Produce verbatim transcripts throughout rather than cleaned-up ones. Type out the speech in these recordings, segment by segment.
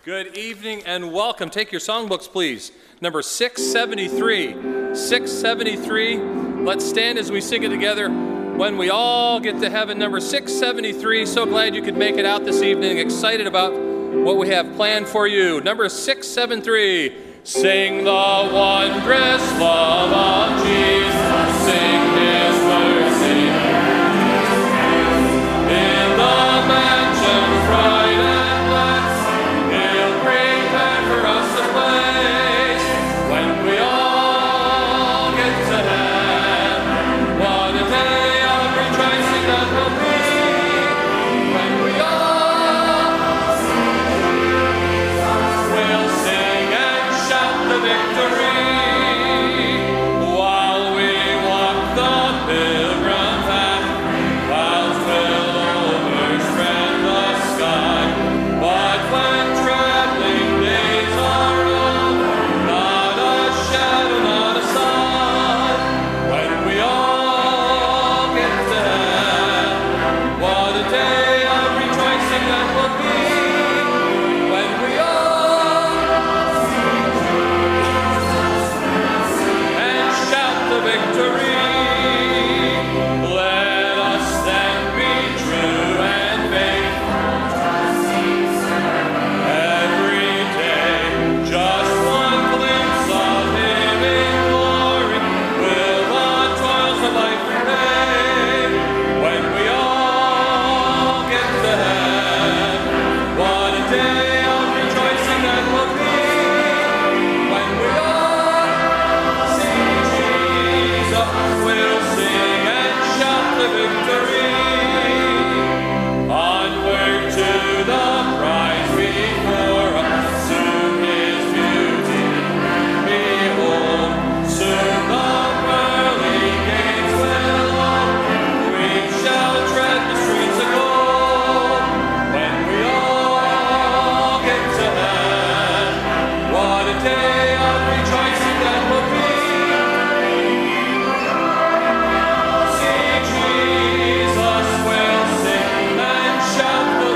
Good evening and welcome. Take your songbooks, please. Number six seventy-three. six seventy-three. Let's stand as we sing it together. When we all get to heaven, number six seventy-three. So glad you could make it out this evening. Excited about what we have planned for you. Number six seventy-three. Sing the wondrous love of Jesus. Sing His mercy. In the mansions bright and blessed, He'll prepare for us a place. When we all get to heaven, what a day of rejoicing that will be. When we all will sing and shout the victory. While we walk the pilgrim path, clouds will overspread the sky. But when traveling days are over, not a shadow, not a sign. When we all get to heaven, what a day of rejoicing that will be. When we all and shout the victory. Let us then be true and faithful every day. Just one glimpse of Him in glory will the toils of life repay. When we all get to heaven, what a day of rejoicing that will be. When we all see Jesus, we'll sing and shout the victory. Onward to the prize before us, soon His beauty behold. Soon the pearly gates will open, we shall tread the streets of gold. When we all get to heaven, what a day of rejoicing that will be. See Jesus, we'll sing and shout the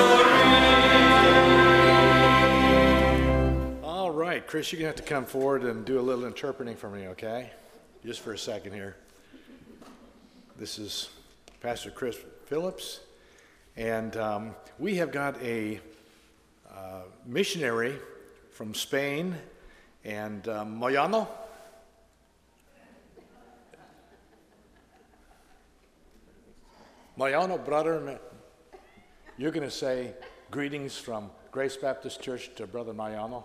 victory. All right, Chris, you're going to have to come forward and do a little interpreting for me, okay? Just for a second here. This is Pastor Chris Phillips, and um, we have got a uh, missionary from Spain, and uh, Moyano. Moyano, brother, you're going to say greetings from Grace Baptist Church to Brother Moyano.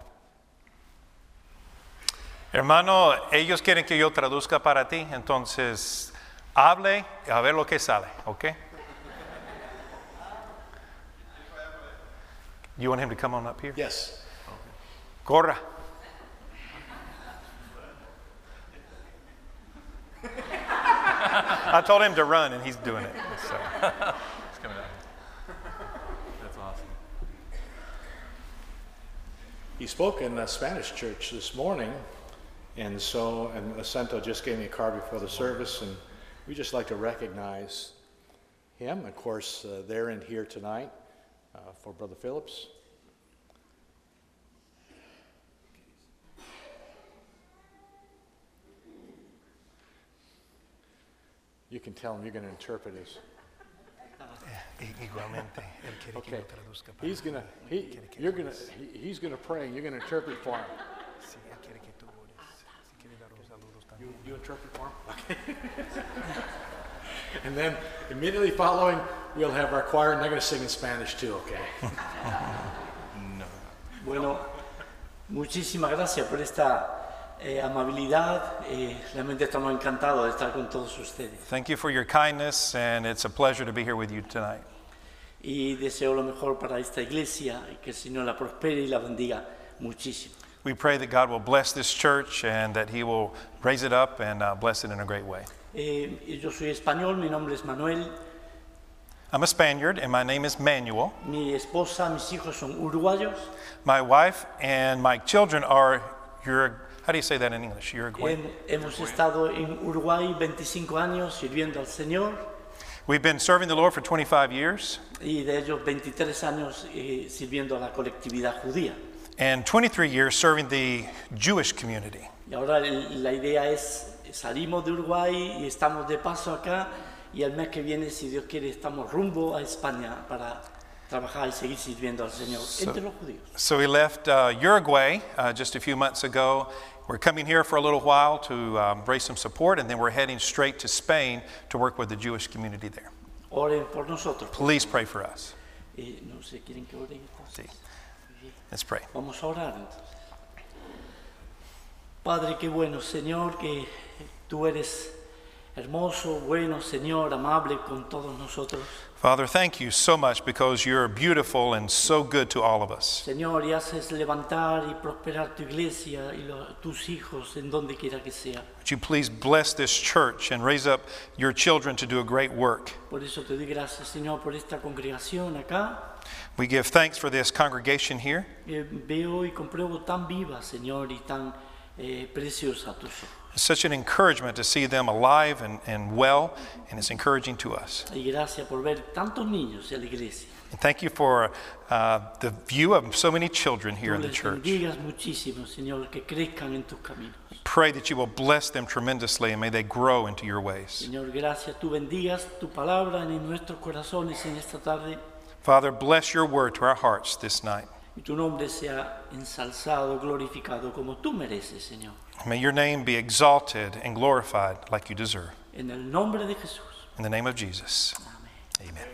Hermano, ellos quieren que yo traduzca para ti, entonces hable y a ver lo que sale, ¿ok? You want him to come on up here? Yes. Corra. I told him to run and he's doing it. So. It's coming out. That's awesome. He spoke in a Spanish church this morning, and so, and Acento just gave me a card before the service, and we just like to recognize him. Of course, uh, they're in here tonight uh, for Brother Phillips. You can tell him you're going to interpret his. Igualmente, él quiere que Okay, yo traduzca para he's gonna. He, you're gonna. He, he's gonna pray, and you're gonna interpret for him. Sí, él quiere que tú ores. Si quiere dar un saludo You, también. you interpret for him? Okay. And then immediately following, we'll have our choir, and they're going to sing in Spanish too, okay? Bueno, muchísimas gracias por esta eh, amabilidad. Eh, realmente estamos encantados de estar con todos ustedes. Thank you for your kindness, and it's a pleasure to be here with you tonight. Y deseo lo mejor para esta iglesia y que el Señor la prospere y la bendiga muchísimo. We pray that God will bless this church and that He will raise it up and uh, bless it in a great way. Eh, yo soy español, mi nombre es Manuel. I'm a Spaniard, and my name is Manuel. Mi esposa, mis hijos son uruguayos. My wife and my children are Uruguay. How do you say that in English? Uruguay. Hem- hemos estado en Uruguay veinticinco años sirviendo al Señor. We've been serving the Lord for twenty-five years, y de ellos veintitrés años eh, sirviendo a la colectividad judía. and twenty-three years serving the Jewish community. Y ahora el- la idea es, salimos de Uruguay y estamos de paso acá, y el mes que viene, si Dios quiere, estamos rumbo a España para trabajar y seguir sirviendo al Señor entre los judíos. So we left uh, Uruguay uh, just a few months ago. We're coming here for a little while to um, raise some support, and then we're heading straight to Spain to work with the Jewish community there. Oren por nosotros. Please pray for us. Eh, no sé, ¿quieren que oren entonces? Sí. Let's pray. Vamos a orar entonces. Padre, qué bueno, Señor, que tú eres hermoso, bueno, Señor, amable con todos nosotros. Father, thank you so much because you're beautiful and so good to all of us. Señor, y haces levantar y prosperar tu iglesia y los- tus hijos en donde quiera que sea. Would you please bless this church and raise up your children to do a great work? Por eso te doy gracias, Señor, por esta congregación acá. We give thanks for this congregation here. Eh, veo y compruebo tan viva, Señor, y tan eh, preciosa a tus ojos. It's such an encouragement to see them alive and, and well, and it's encouraging to us. Y gracias por ver tantos niños en la iglesia. And thank you for uh, the view of so many children here Tú in the les church. bendigas muchísimo, Señor, que crezcan en tus caminos. Pray that you will bless them tremendously and may they grow into your ways. Señor, gracias. Tú bendigas tu palabra en nuestros corazones en esta tarde. Father, bless your word to our hearts this night. Y tu nombre sea ensalzado, glorificado, como tú mereces, Señor. May your name be exalted and glorified like you deserve. En el nombre de Jesús. In the name of Jesus. Amén. Amen.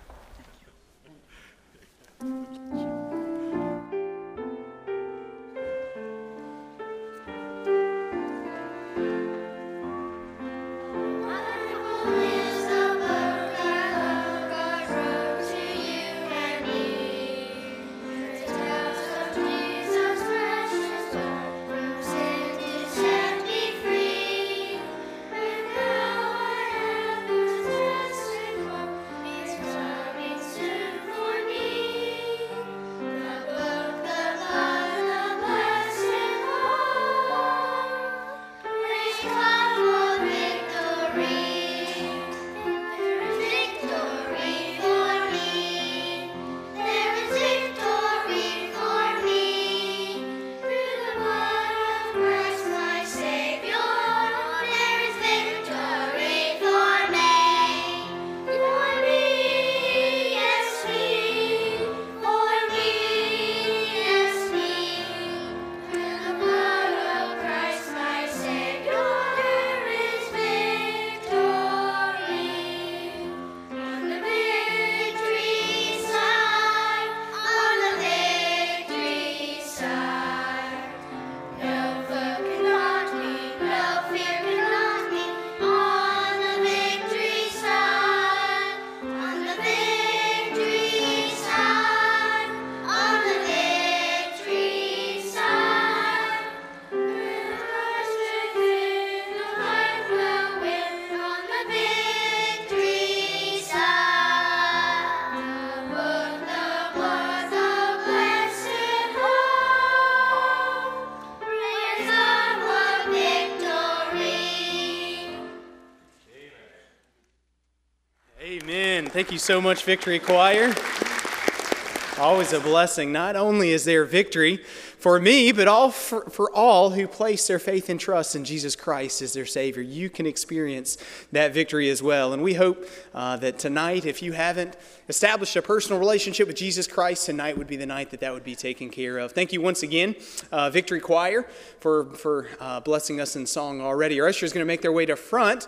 Amen. Thank you so much, Victory Choir. Always a blessing. Not only is there victory for me, but all for, for all who place their faith and trust in Jesus Christ as their Savior. You can experience that victory as well. And we hope uh, that tonight, if you haven't established a personal relationship with Jesus Christ, tonight would be the night that that would be taken care of. Thank you once again, uh, Victory Choir, for, for uh, blessing us in song already. Our usher is going to make their way to front.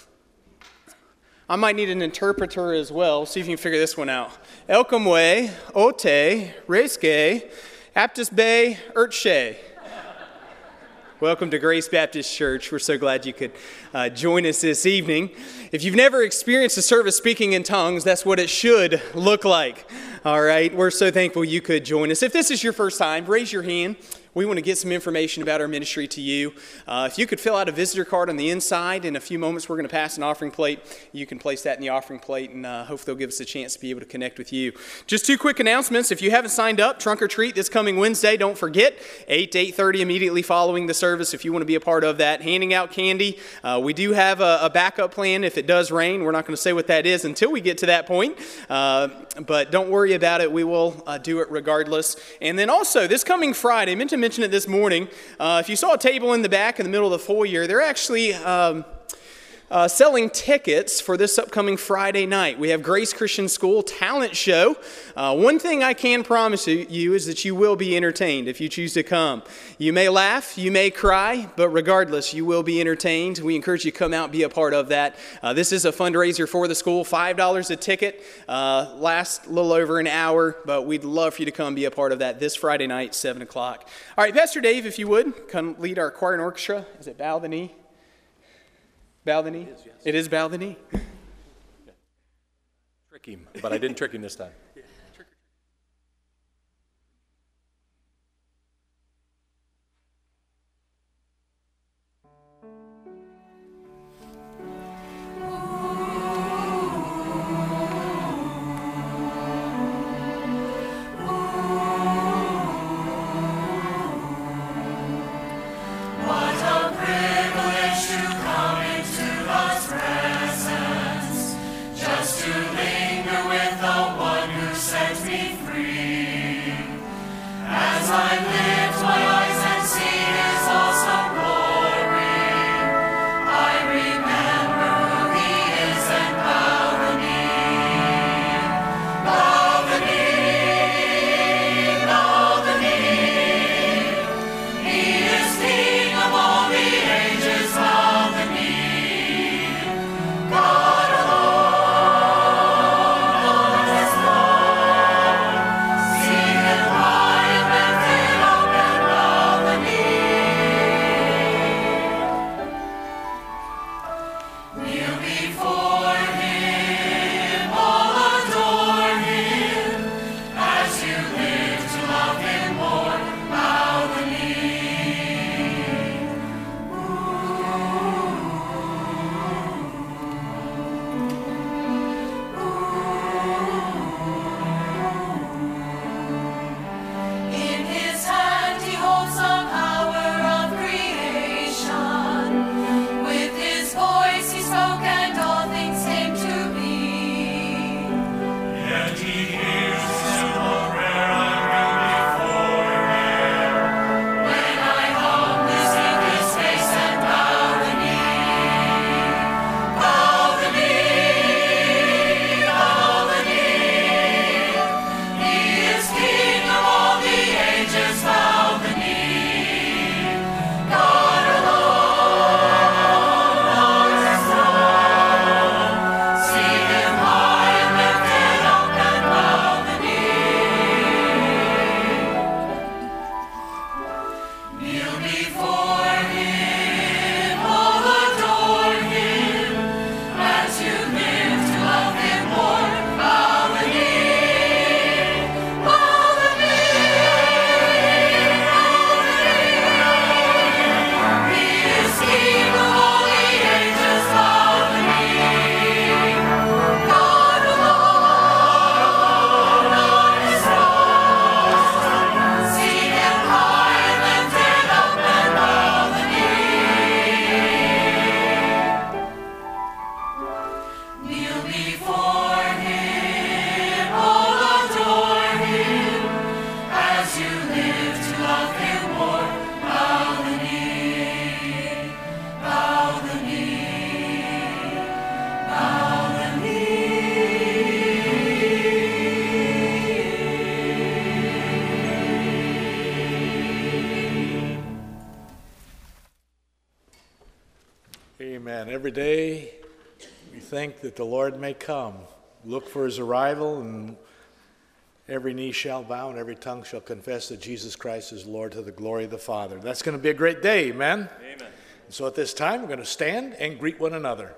I might need an interpreter as well. See if you can figure this one out. Elkamwe, Ote, Reske, Aptus Bay, Urtshe. Welcome to Grace Baptist Church. We're so glad you could uh, join us this evening. If you've never experienced a service speaking in tongues, that's what it should look like. All right, we're so thankful you could join us. If this is your first time, raise your hand. we want to get some information about our ministry to you. Uh, if you could fill out a visitor card on the inside, in a few moments we're going to pass an offering plate. You can place that in the offering plate, and uh, hopefully they'll give us a chance to be able to connect with you. Just two quick announcements. If you haven't signed up, Trunk or Treat this coming Wednesday, don't forget, eight to eight thirty immediately following the service if you want to be a part of that. Handing out candy. Uh, we do have a, a backup plan if it does rain. We're not going to say what that is until we get to that point, uh, but don't worry about it. We will uh, do it regardless. And then also, this coming Friday, I meant to mention it this morning, uh, if you saw a table in the back in the middle of the foyer, they're actually um, Uh, selling tickets for this upcoming Friday night. We have Grace Christian School Talent Show. Uh, one thing I can promise you is that you will be entertained if you choose to come. You may laugh, you may cry, but regardless, you will be entertained. We encourage you to come out and be a part of that. Uh, this is a fundraiser for the school, five dollars a ticket, uh, lasts a little over an hour, but we'd love for you to come be a part of that this Friday night, seven o'clock. All right, Pastor Dave, if you would, come lead our choir and orchestra. Is it Bow the Knee? Bow the knee? It is, yes. It is bow the knee. Yeah. Trick him, but I didn't trick him this time. Yeah. Amen. Every day we think that the Lord may come. Look for his arrival, and every knee shall bow and every tongue shall confess that Jesus Christ is Lord to the glory of the Father. That's going to be a great day, amen? Amen. So at this time, we're going to stand and greet one another.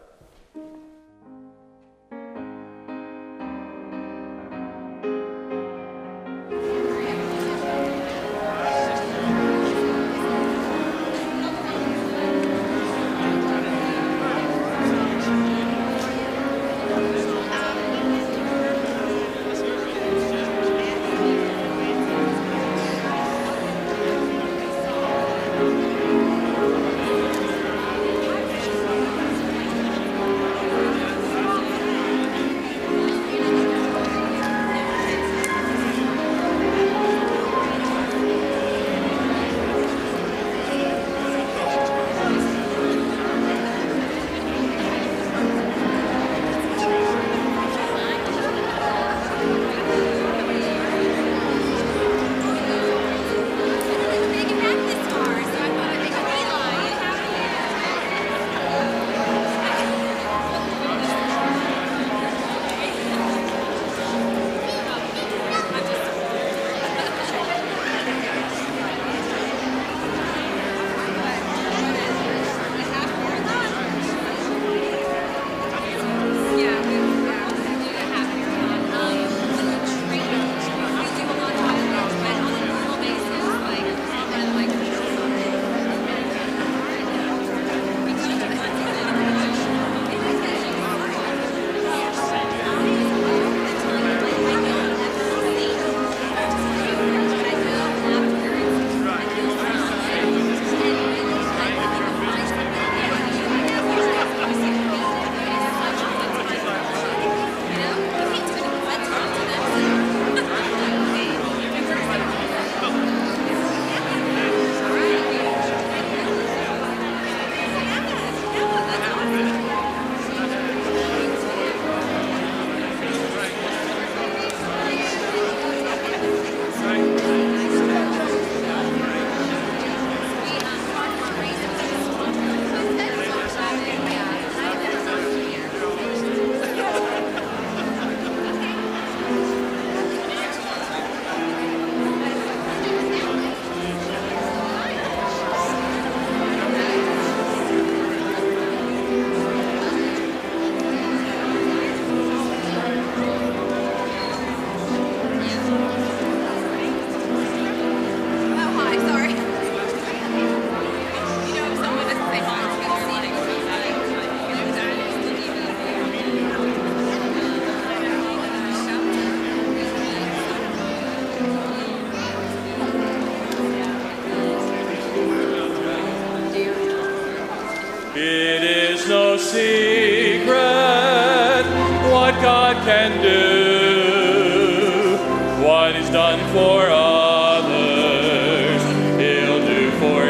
God can do. What He's done for others, He'll do for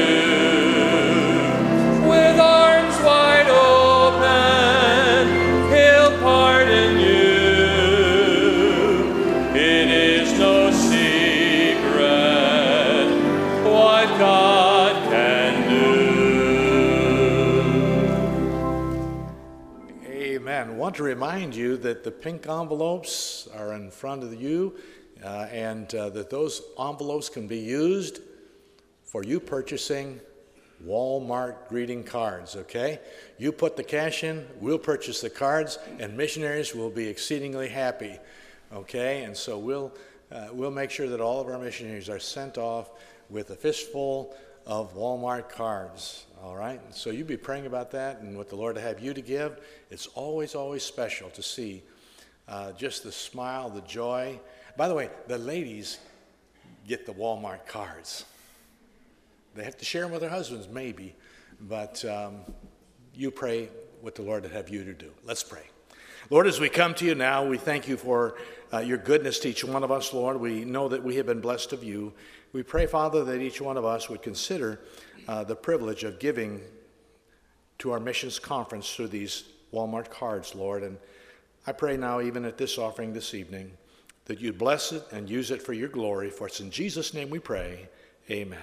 you. With arms wide open, He'll pardon you. It is no secret what God can do. Amen. I want to remind you that the pink envelopes are in front of you, uh, and uh, that those envelopes can be used for you purchasing Walmart greeting cards, okay? You put the cash in, we'll purchase the cards, and missionaries will be exceedingly happy, okay? And so we'll, uh, we'll make sure that all of our missionaries are sent off with a fistful of Walmart cards, all right? So you be praying about that and what the Lord will have you to give. It's always, always special to see uh, just the smile, the joy. By the way, the ladies get the Walmart cards. They have to share them with their husbands, maybe, but um, you pray what the Lord would have you to do. Let's pray. Lord, as we come to you now, we thank you for uh, your goodness to each one of us, Lord. We know that we have been blessed of you. We pray, Father, that each one of us would consider uh, the privilege of giving to our missions conference through these Walmart cards, Lord. And I pray now, even at this offering this evening, that you'd bless it and use it for your glory. For it's in Jesus' name we pray. Amen.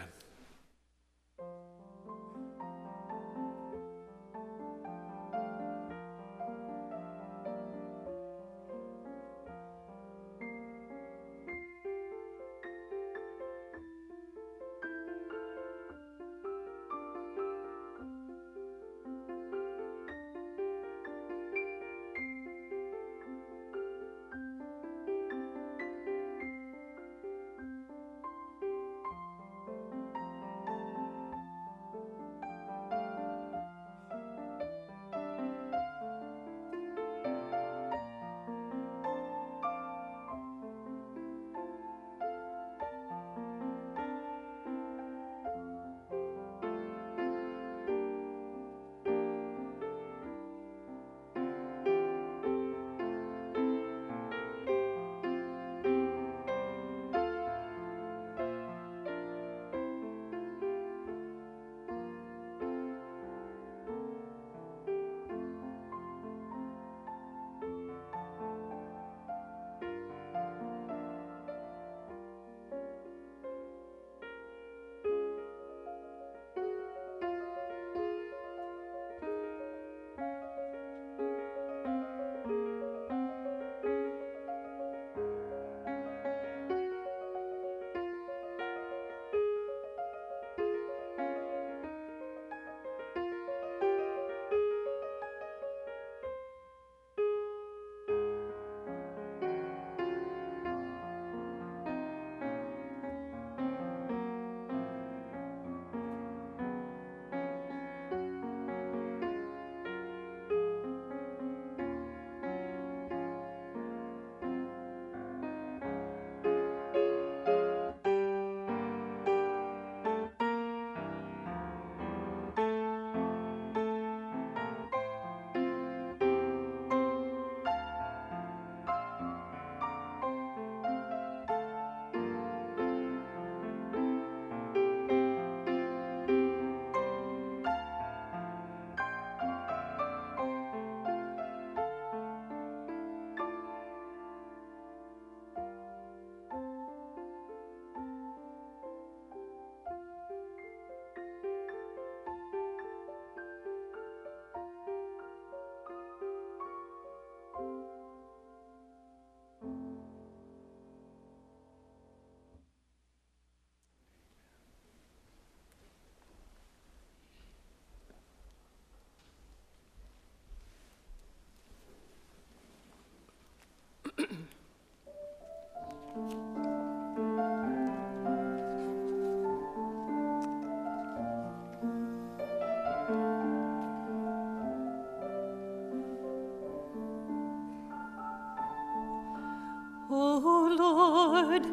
Lord,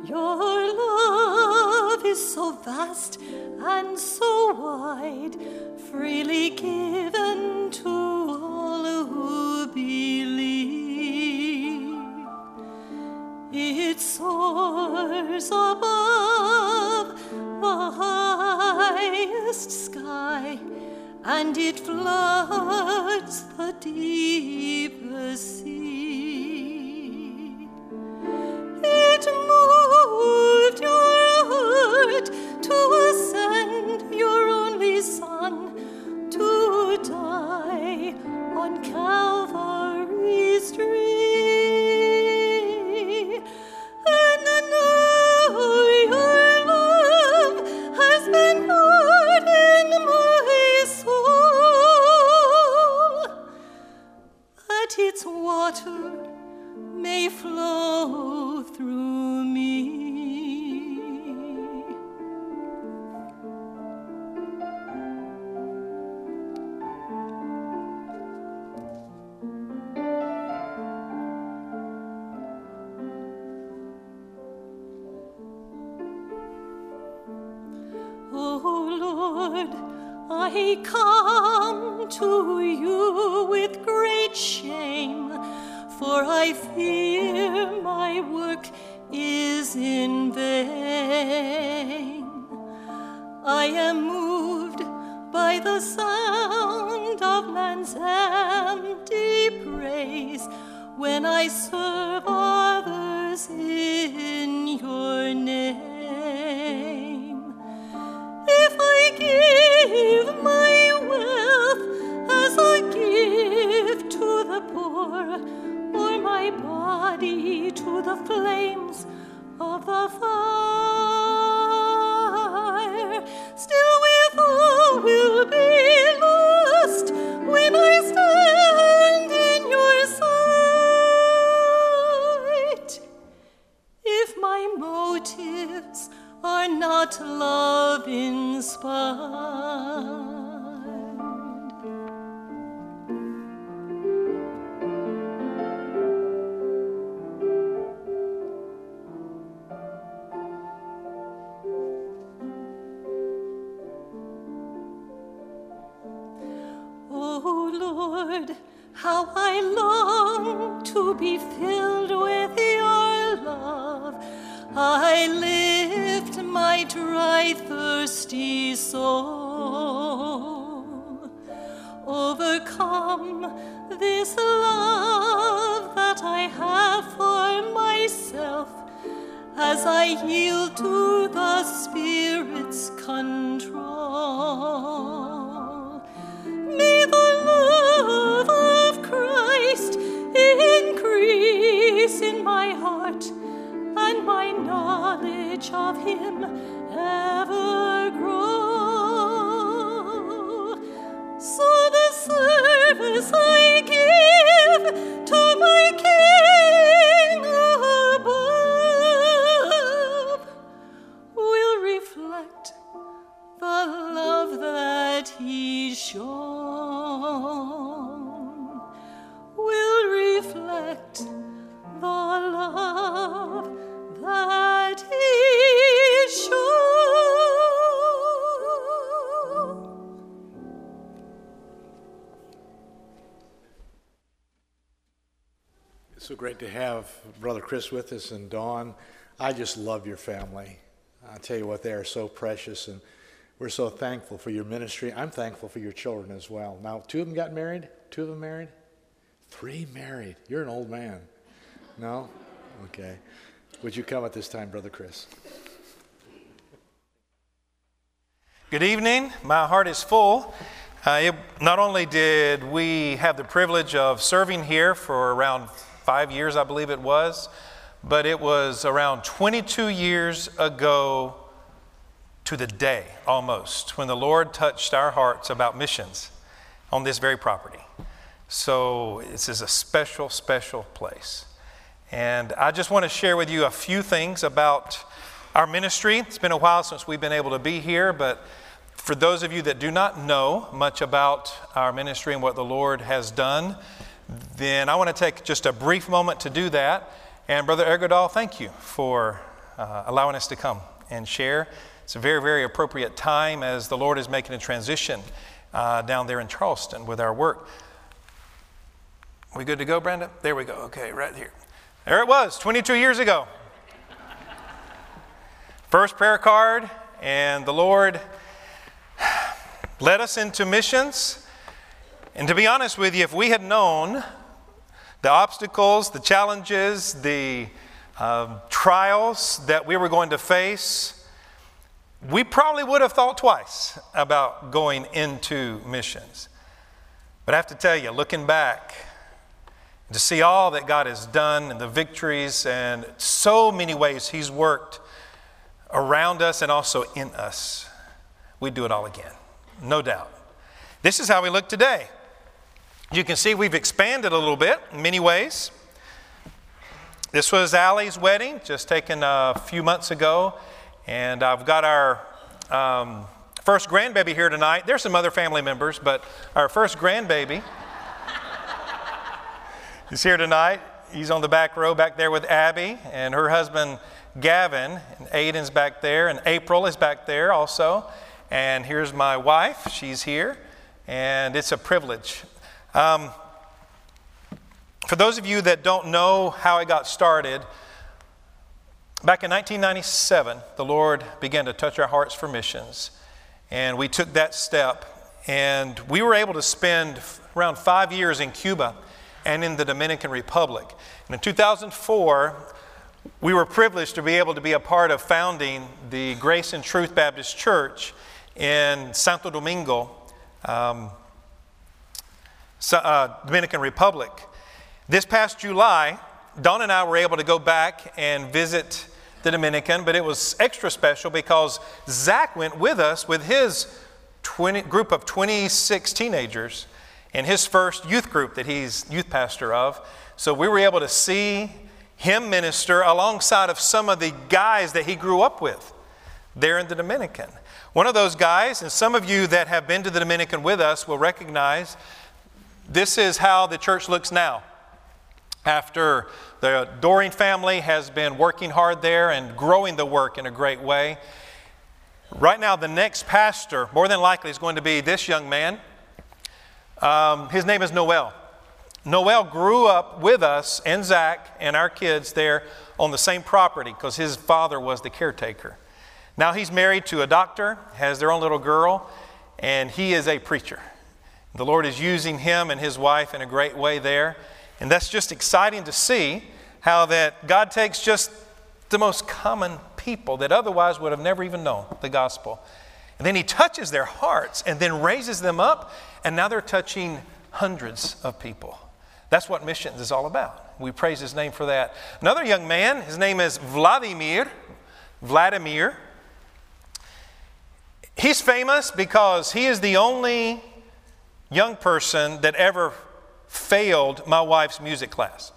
your love is so vast and so wide, freely given to all who believe. It soars above the highest sky, and it floods the deepest sea. It moved your heart to send your only Son to die on Calvary's tree. And now your love has been poured in my soul, that its water may flow through me. I come to you with great shame, for I fear my work is in vain. I am moved by the sound of man's empty praise when I serve others in your name. If I give my wealth as a gift to the poor, or my body to the flames of the fire, still with all will be lost when I stand in your sight. If my motives are not love inspired. Oh Lord, how I long to be filled with your love. I lift my dry, thirsty soul. Overcome this love that I have for myself as I yield to the Spirit's control. May the love of Christ increase in my heart, and my knowledge of him ever grow. So the service I give to my King above will reflect the love that he's shown, will reflect the love that he showed. It's so great to have Brother Chris with us and Dawn. I just love your family. I tell you what, they are so precious, and we're so thankful for your ministry. I'm thankful for your children as well. Now, two of them got married? Two of them married? Three married. You're an old man. No? Okay. Would you come at this time, Brother Chris? Good evening. My heart is full. Uh, it, not only did we have the privilege of serving here for around five years, I believe it was, but it was around twenty-two years ago to the day, almost, when the Lord touched our hearts about missions on this very property. So this is a special, special place. And I just want to share with you a few things about our ministry. It's been a while since we've been able to be here, but for those of you that do not know much about our ministry and what the Lord has done, then I want to take just a brief moment to do that. And Brother Ergodal, thank you for uh, allowing us to come and share. It's a very, very appropriate time as the Lord is making a transition uh, down there in Charleston with our work. We good to go, Brenda? There we go. Okay, right here. There it was, twenty-two years ago. first prayer card, and the Lord led us into missions. And to be honest with you, if we had known the obstacles, the challenges, the uh, trials that we were going to face, we probably would have thought twice about going into missions. But I have to tell you, looking back, to see all that God has done and the victories and so many ways He's worked around us and also in us, we'd do it all again, no doubt. This is how we look today. You can see we've expanded a little bit in many ways. This was Allie's wedding, just taken a few months ago. And I've got our um, first grandbaby here tonight. There's some other family members, but our first grandbaby is here tonight. He's on the back row back there with Abby and her husband Gavin. And Aiden's back there, and April is back there also. And here's my wife. She's here, and it's a privilege. Um, for those of you that don't know how it got started, back in nineteen ninety-seven, the Lord began to touch our hearts for missions, and we took that step, and we were able to spend around five years in Cuba and in the Dominican Republic. And in two thousand four, we were privileged to be able to be a part of founding the Grace and Truth Baptist Church in Santo Domingo, um, uh, Dominican Republic. This past July, Dawn and I were able to go back and visit the Dominican, but it was extra special because Zach went with us with his twenty, group of twenty-six teenagers and his first youth group that he's youth pastor of. So we were able to see him minister alongside of some of the guys that he grew up with there in the Dominican. One of those guys, and some of you that have been to the Dominican with us will recognize this is how the church looks now. After the Doring family has been working hard there and growing the work in a great way. Right now, the next pastor, more than likely, is going to be this young man. Um, his name is Noel. Noel grew up with us and Zach and our kids there on the same property because his father was the caretaker. Now he's married to a doctor, has their own little girl, and he is a preacher. The Lord is using him and his wife in a great way there. And that's just exciting to see how that God takes just the most common people that otherwise would have never even known the gospel. And then He touches their hearts and then raises them up, and now they're touching hundreds of people. That's what missions is all about. We praise His name for that. Another young man, his name is Vladimir. Vladimir. He's famous because he is the only young person that ever failed my wife's music class.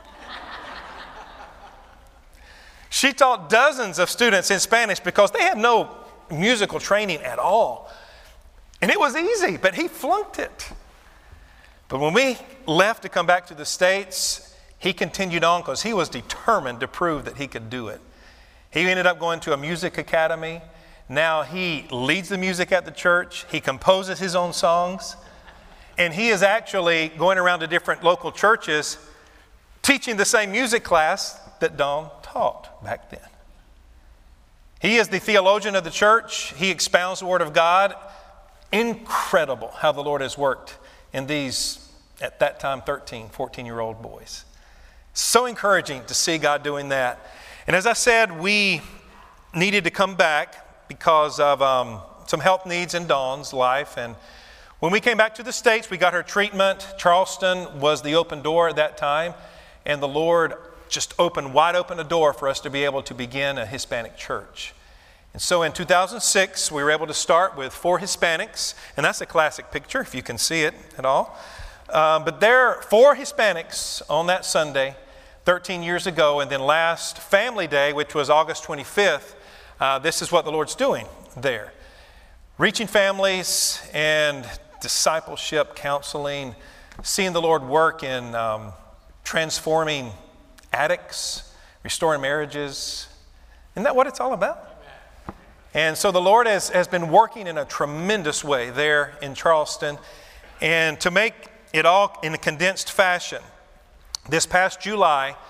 She taught dozens of students in Spanish because they had no musical training at all. And it was easy, but he flunked it. But when we left to come back to the States, he continued on because he was determined to prove that he could do it. He ended up going to a music academy. Now he leads the music at the church. He composes his own songs. And he is actually going around to different local churches teaching the same music class that Dawn taught back then. He is the theologian of the church. He expounds the Word of God. Incredible how the Lord has worked in these, at that time, thirteen, fourteen-year-old boys. So encouraging to see God doing that. And as I said, we needed to come back because of um, some health needs in Dawn's life. And when we came back to the States, we got her treatment. Charleston was the open door at that time, and the Lord just opened wide open a door for us to be able to begin a Hispanic church. And so in two thousand six, we were able to start with four Hispanics, and that's a classic picture, if you can see it at all. Um, but there are four Hispanics on that Sunday, thirteen years ago, and then last Family Day, which was August twenty-fifth, uh, this is what the Lord's doing there. Reaching families and discipleship, counseling, seeing the Lord work in um, transforming addicts, restoring marriages. Isn't that what it's all about? And so the Lord has, has been working in a tremendous way there in Charleston. And to make it all in a condensed fashion, this past July,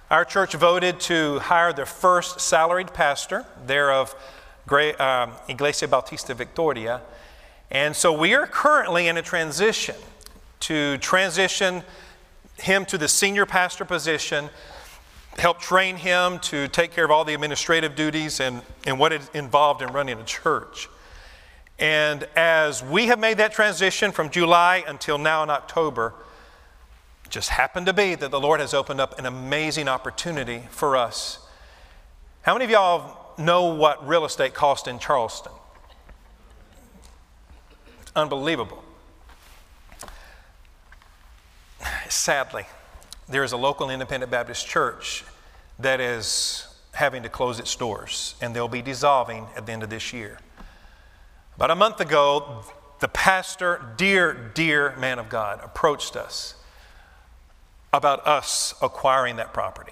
Our church voted to hire the first salaried pastor there of Great, um, Iglesia Bautista Victoria. And so we are currently in a transition to transition him to the senior pastor position, help train him to take care of all the administrative duties and, and what is involved in running a church. And as we have made that transition from July until now in October, it just happened to be that the Lord has opened up an amazing opportunity for us. How many of y'all know what real estate costs in Charleston? It's unbelievable. Sadly, there is a local independent Baptist church that is having to close its doors, and they'll be dissolving at the end of this year. About a month ago, the pastor, dear, dear man of God, approached us about us acquiring that property.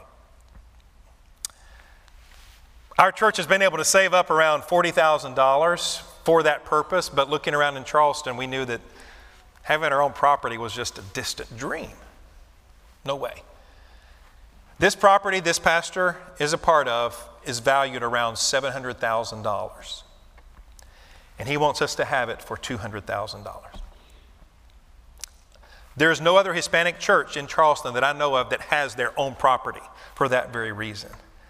Our church has been able to save up around forty thousand dollars for that purpose, but looking around in Charleston, we knew that having our own property was just a distant dream. No way. This property this pastor is a part of is valued around seven hundred thousand dollars. And he wants us to have it for two hundred thousand dollars. There is no other Hispanic church in Charleston that I know of that has their own property for that very reason.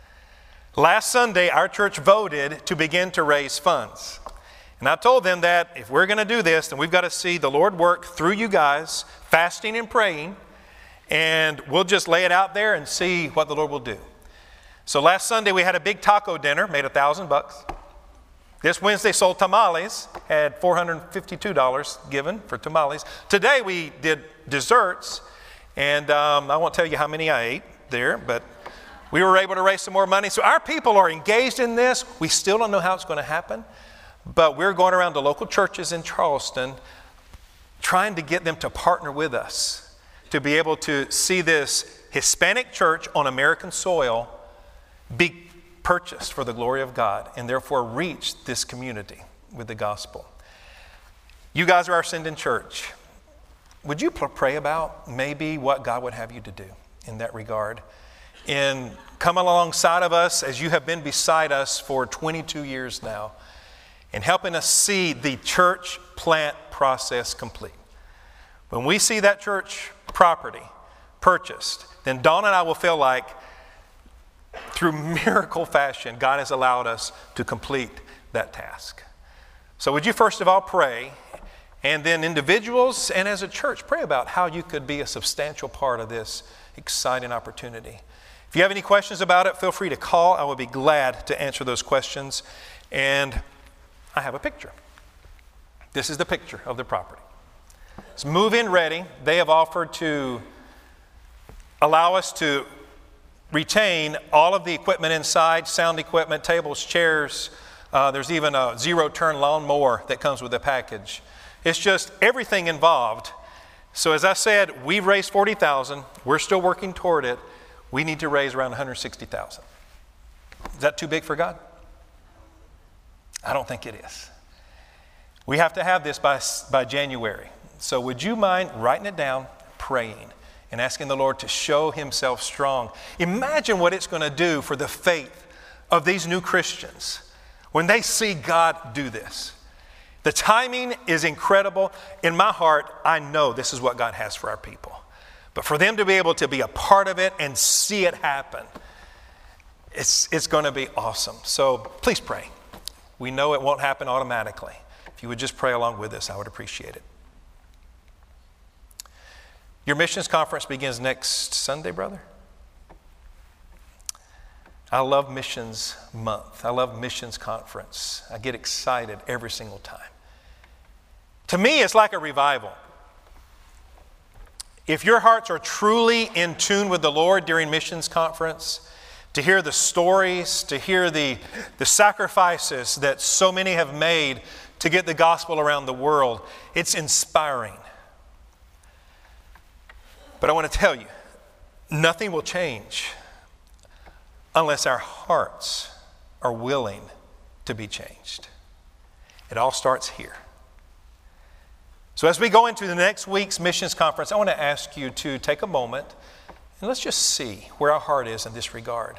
Last Sunday, our church voted to begin to raise funds. And I told them that if we're going to do this, then we've got to see the Lord work through you guys, fasting and praying, and we'll just lay it out there and see what the Lord will do. So last Sunday, we had a big taco dinner, made a thousand bucks. This Wednesday, sold tamales, had four hundred fifty-two dollars given for tamales. Today, we did desserts, and um, I won't tell you how many I ate there, but we were able to raise some more money. So our people are engaged in this. We still don't know how it's going to happen, but we're going around to local churches in Charleston trying to get them to partner with us to be able to see this Hispanic church on American soil be purchased for the glory of God and therefore reach this community with the gospel. You guys are our sending church. Would you pray about maybe what God would have you to do in that regard? In coming alongside of us as you have been beside us for twenty-two years now and helping us see the church plant process complete. When we see that church property purchased, then Dawn and I will feel like through miracle fashion, God has allowed us to complete that task. So would you first of all pray, and then individuals and as a church, pray about how you could be a substantial part of this exciting opportunity. If you have any questions about it, feel free to call. I will be glad to answer those questions. And I have a picture. This is the picture of the property. It's move-in ready. They have offered to allow us to retain all of the equipment inside, sound equipment, tables, chairs. Uh, there's even a zero-turn lawnmower that comes with the package. It's just everything involved. So as I said, we've raised forty thousand dollars. We're still working toward it. We need to raise around one hundred sixty thousand dollars. Is that too big for God? I don't think it is. We have to have this by, by January. So would you mind writing it down, praying, and asking the Lord to show himself strong? Imagine what it's going to do for the faith of these new Christians when they see God do this. The timing is incredible. In my heart, I know this is what God has for our people. But for them to be able to be a part of it and see it happen, it's, it's going to be awesome. So please pray. We know it won't happen automatically. If you would just pray along with us, I would appreciate it. Your missions conference begins next Sunday, brother. I love missions month. I love missions conference. I get excited every single time. To me, it's like a revival. If your hearts are truly in tune with the Lord during missions conference, to hear the stories, to hear the, the sacrifices that so many have made to get the gospel around the world, it's inspiring. But I want to tell you, nothing will change unless our hearts are willing to be changed. It all starts here. So as we go into the next week's missions conference, I want to ask you to take a moment And let's just see where our heart is in this regard.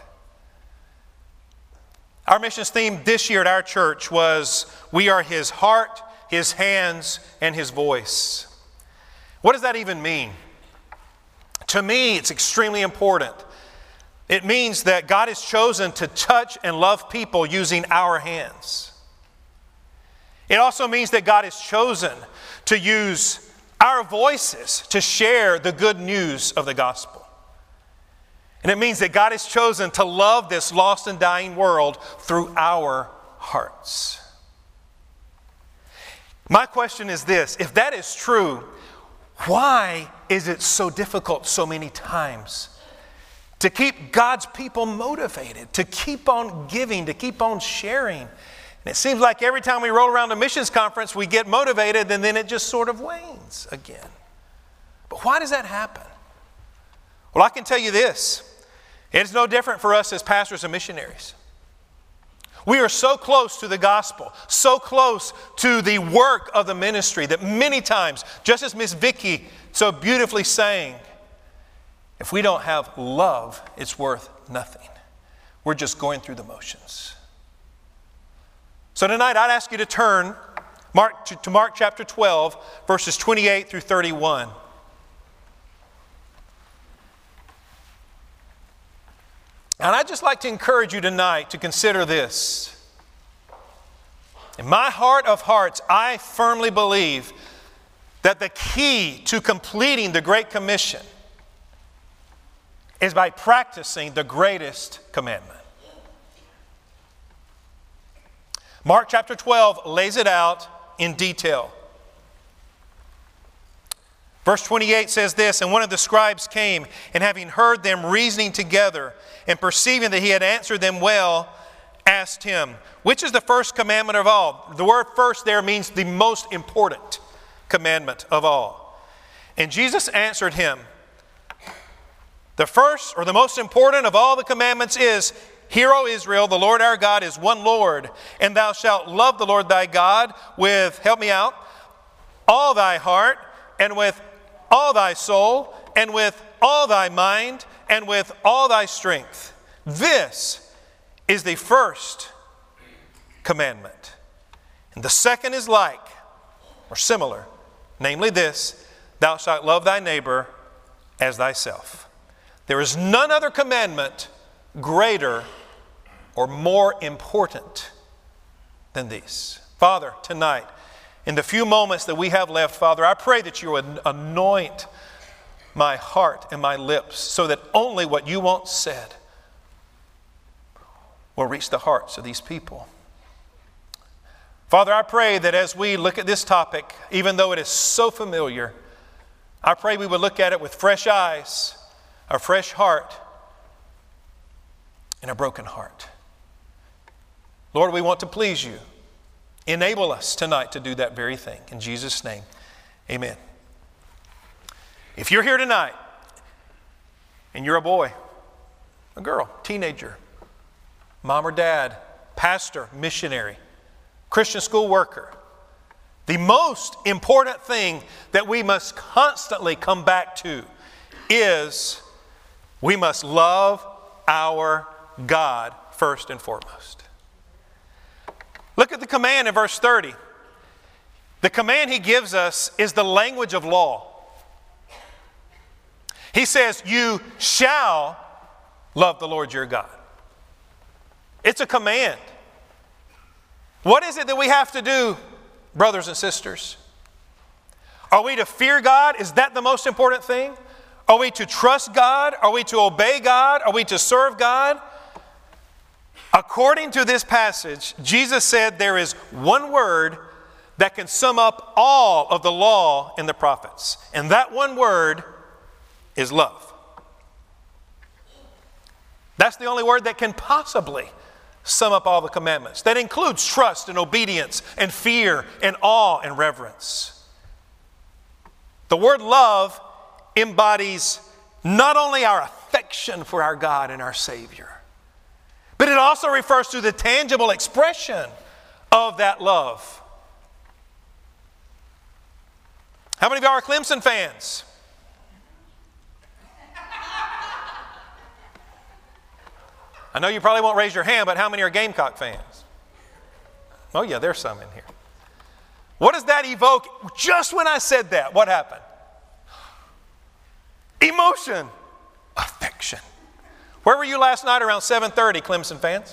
Our missions theme this year at our church was, we are His heart, His hands, and His voice. What does that even mean? To me, it's extremely important. It means that God has chosen to touch and love people using our hands. It also means that God has chosen to use our voices to share the good news of the gospel. And it means that God has chosen to love this lost and dying world through our hearts. My question is this: if that is true, why is it so difficult so many times to keep God's people motivated, to keep on giving, to keep on sharing? And it seems like every time we roll around a missions conference, we get motivated and then it just sort of wanes again. But why does that happen? Well, I can tell you this. It's no different for us as pastors and missionaries. We are so close to the gospel, so close to the work of the ministry that many times, just as Miss Vicky so beautifully sang, if we don't have love, it's worth nothing. We're just going through the motions. So tonight I'd ask you to turn Mark, to, to Mark chapter twelve, verses twenty-eight through thirty-one. And I'd just like to encourage you tonight to consider this. In my heart of hearts, I firmly believe that the key to completing the Great Commission is by practicing the greatest commandment. Mark chapter twelve lays it out in detail. Verse twenty-eight says this, "And one of the scribes came, and having heard them reasoning together, and perceiving that he had answered them well, asked him, which is the first commandment of all?" The word first there means the most important commandment of all. And Jesus answered him, "The first or the most important of all the commandments is, Hear, O Israel, the Lord our God is one Lord, and thou shalt love the Lord thy God with," help me out, "all thy heart, and with all thy soul, and with all thy mind, and with all thy strength. This is the first commandment. And the second is like, or similar, namely this, thou shalt love thy neighbor as thyself. There is none other commandment greater or more important than these." Father, tonight, in the few moments that we have left, Father, I pray that you would anoint my heart and my lips so that only what you want said will reach the hearts of these people. Father, I pray that as we look at this topic, even though it is so familiar, I pray we would look at it with fresh eyes, a fresh heart, and a broken heart. Lord, we want to please you. Enable us tonight to do that very thing. In Jesus' name, amen. If you're here tonight and you're a boy, a girl, teenager, mom or dad, pastor, missionary, Christian school worker, the most important thing that we must constantly come back to is we must love our God first and foremost. Look at the command in verse thirty. The command he gives us is the language of law. He says, "You shall love the Lord your God." It's a command. What is it that we have to do, brothers and sisters? Are we to fear God? Is that the most important thing? Are we to trust God? Are we to obey God? Are we to serve God? According to this passage, Jesus said there is one word that can sum up all of the law and the prophets. And that one word is love. That's the only word that can possibly sum up all the commandments. That includes trust and obedience and fear and awe and reverence. The word love embodies not only our affection for our God and our Savior, but it also refers to the tangible expression of that love. How many of you are Clemson fans? I know you probably won't raise your hand, but how many are Gamecock fans? Oh yeah, there's some in here. What does that evoke? Just when I said that, what happened? Emotion, affection. Where were you last night around seven thirty, Clemson fans?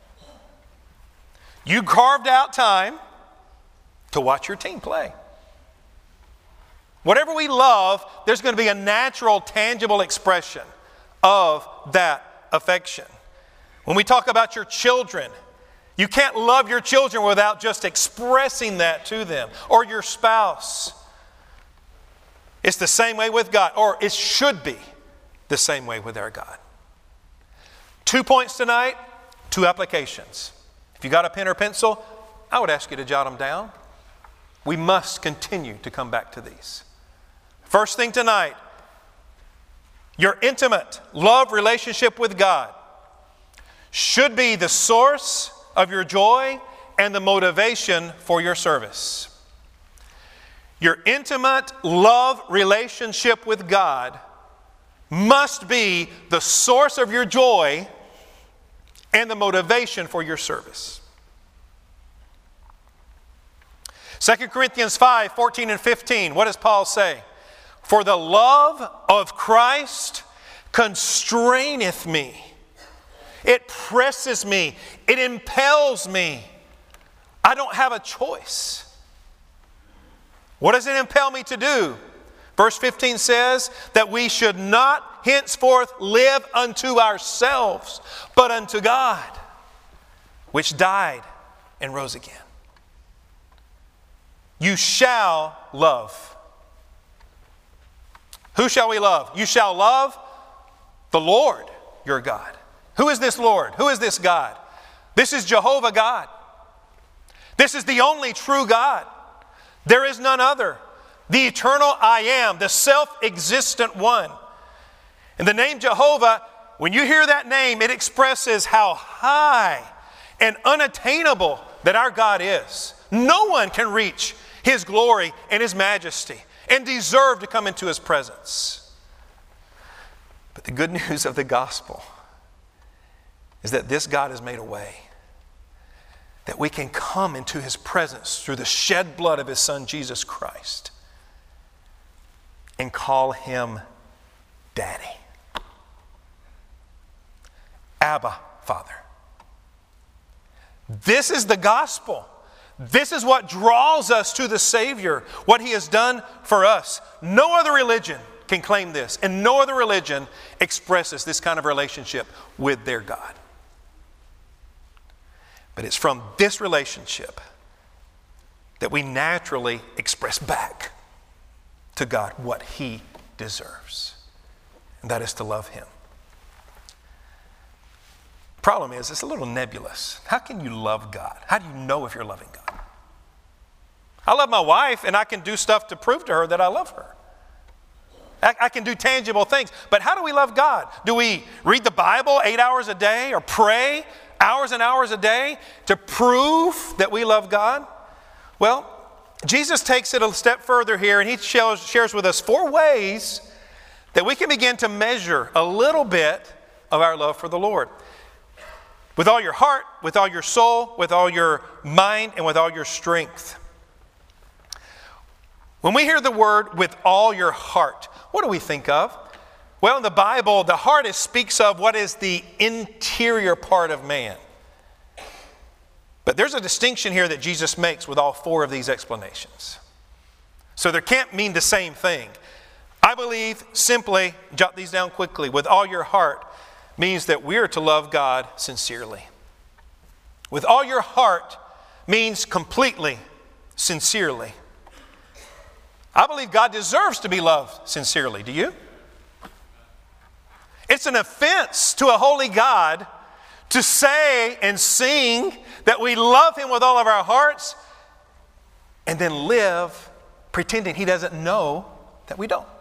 You carved out time to watch your team play. Whatever we love, there's going to be a natural, tangible expression of that affection. When we talk about your children, you can't love your children without just expressing that to them. Or your spouse. It's the same way with God, or it should be the same way with our God. Two points tonight, two applications. If you got a pen or pencil, I would ask you to jot them down. We must continue to come back to these. First thing tonight, your intimate love relationship with God should be the source of your joy and the motivation for your service. Your intimate love relationship with God must be the source of your joy and the motivation for your service. Second Corinthians five, fourteen and fifteen, what does Paul say? For the love of Christ constraineth me. It presses me. It impels me. I don't have a choice. What does it impel me to do? Verse fifteen says that we should not henceforth live unto ourselves, but unto God, which died and rose again. You shall love. Who shall we love? You shall love the Lord your God. Who is this Lord? Who is this God? This is Jehovah God. This is the only true God. There is none other. The eternal I am, the self-existent one. And the name Jehovah, when you hear that name, it expresses how high and unattainable that our God is. No one can reach His glory and His majesty and deserve to come into His presence. But the good news of the gospel is that this God has made a way that we can come into His presence through the shed blood of His Son, Jesus Christ, and call Him Daddy. Abba, Father. This is the gospel. This is what draws us to the Savior, what He has done for us. No other religion can claim this, and no other religion expresses this kind of relationship with their God. But it's from this relationship that we naturally express back to God what He deserves. And that is to love Him. Problem is, it's a little nebulous. How can you love God? How do you know if you're loving God? I love my wife, and I can do stuff to prove to her that I love her. I, I can do tangible things. But how do we love God? Do we read the Bible eight hours a day or pray hours and hours a day to prove that we love God? Well, Jesus takes it a step further here, and He shares, shares with us four ways that we can begin to measure a little bit of our love for the Lord. With all your heart, with all your soul, with all your mind, and with all your strength. When we hear the word with all your heart, what do we think of? Well, in the Bible, the heart is, speaks of what is the interior part of man. But there's a distinction here that Jesus makes with all four of these explanations. So there can't mean the same thing. I believe simply, jot these down quickly, with all your heart means that we are to love God sincerely. With all your heart means completely, sincerely. I believe God deserves to be loved sincerely. Do you? It's an offense to a holy God to say and sing that we love Him with all of our hearts and then live pretending He doesn't know that we don't.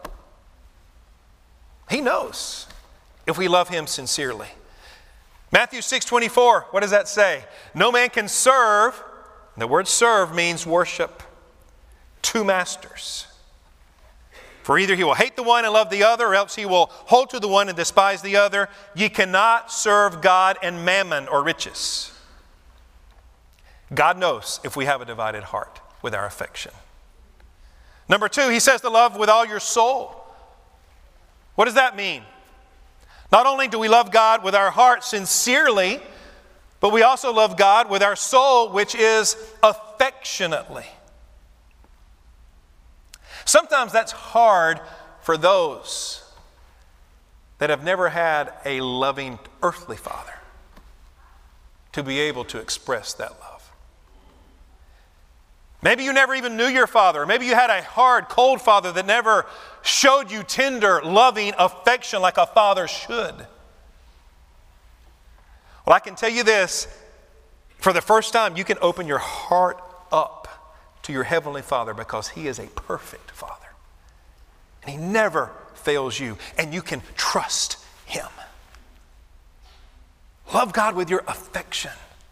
He knows if we love Him sincerely. Matthew six twenty-four, what does that say? No man can serve, the word serve means worship, two masters. For either he will hate the one and love the other, or else he will hold to the one and despise the other. Ye cannot serve God and mammon or riches. God knows if we have a divided heart with our affection. Number two, he says to love with all your soul. What does that mean? Not only do we love God with our heart sincerely, but we also love God with our soul, which is affectionately. Sometimes that's hard for those that have never had a loving earthly father to be able to express that love. Maybe you never even knew your father. Or maybe you had a hard, cold father that never showed you tender, loving affection like a father should. Well, I can tell you this. For the first time, you can open your heart up to your Heavenly Father because He is a perfect Father. And He never fails you. And you can trust Him. Love God with your affection.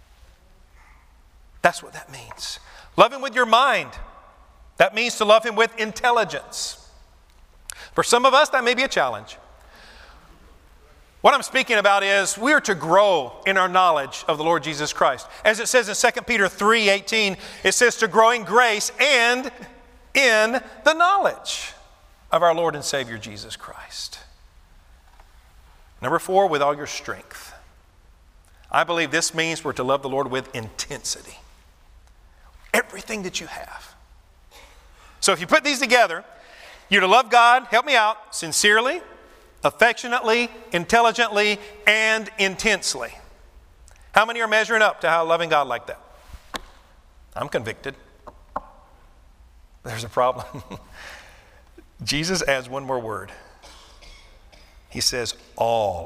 That's what that means. Love Him with your mind. That means to love Him with intelligence. For some of us, that may be a challenge. What I'm speaking about is we are to grow in our knowledge of the Lord Jesus Christ. As it says in Second Peter three eighteen, it says to grow in grace and in the knowledge of our Lord and Savior Jesus Christ. Number four, with all your strength. I believe this means we're to love the Lord with intensity. Everything that you have. So if you put these together, you're to love God, help me out, sincerely, affectionately, intelligently, and intensely. How many are measuring up to how loving God like that? I'm convicted. There's a problem. Jesus adds one more word. He says, all.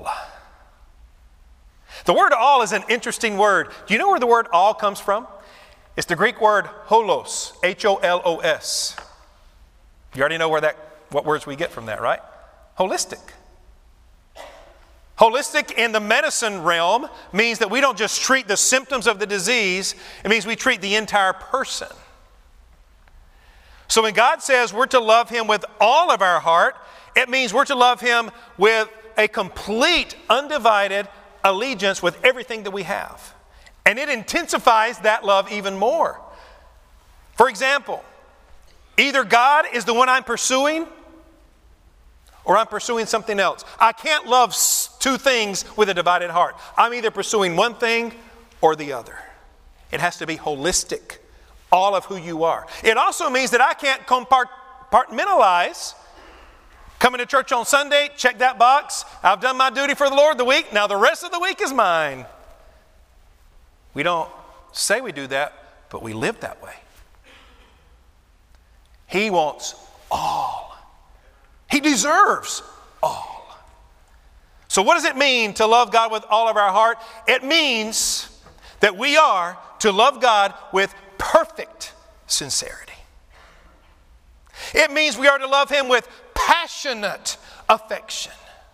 The word all is an interesting word. Do you know where the word all comes from? It's the Greek word holos, H O L O S. You already know where that, what words we get from that, right? Holistic. Holistic in the medicine realm means that we don't just treat the symptoms of the disease, it means we treat the entire person. So when God says we're to love Him with all of our heart, it means we're to love Him with a complete, undivided allegiance with everything that we have. And it intensifies that love even more. For example, either God is the one I'm pursuing, or I'm pursuing something else. I can't love two things with a divided heart. I'm either pursuing one thing or the other. It has to be holistic, all of who you are. It also means that I can't compartmentalize. Coming to church on Sunday, check that box. I've done my duty for the Lord the week. Now the rest of the week is mine. We don't say we do that, but we live that way. He wants all. He deserves all. So what does it mean to love God with all of our heart? It means that we are to love God with perfect sincerity. It means we are to love Him with passionate affection.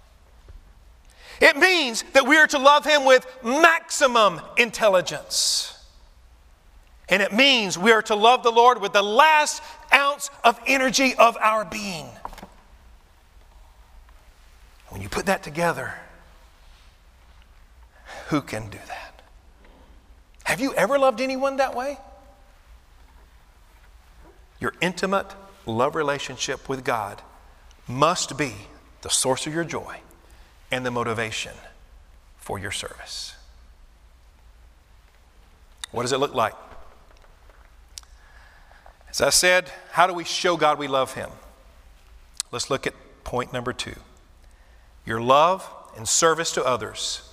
It means that we are to love Him with maximum intelligence. And it means we are to love the Lord with the last ounce of energy of our being. When you put that together, who can do that? Have you ever loved anyone that way? Your intimate love relationship with God must be the source of your joy and the motivation for your service. What does it look like? As I said, how do we show God we love Him? Let's look at point number two. Your love and service to others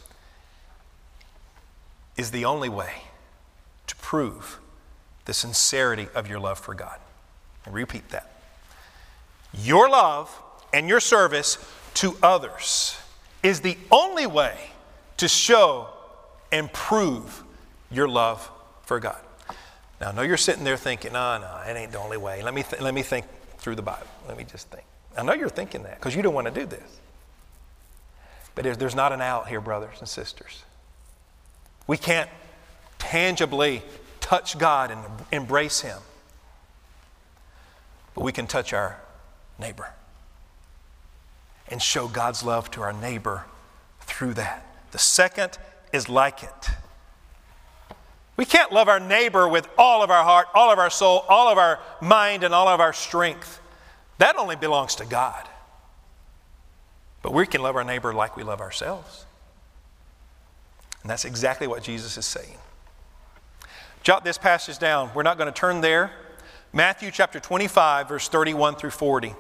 is the only way to prove the sincerity of your love for God. I repeat that. Your love and your service to others is the only way to show and prove your love for God. Now, I know you're sitting there thinking, no, no, it ain't the only way. Let me, th- let me think through the Bible. Let me just think. I know you're thinking that because you don't want to do this. But there's not an out here, brothers and sisters. We can't tangibly touch God and embrace Him. But we can touch our neighbor and show God's love to our neighbor through that. The second is like it. We can't love our neighbor with all of our heart, all of our soul, all of our mind, and all of our strength. That only belongs to God. But we can love our neighbor like we love ourselves. And that's exactly what Jesus is saying. Jot this passage down. We're not going to turn there. Matthew chapter twenty-five, verse thirty-one through forty.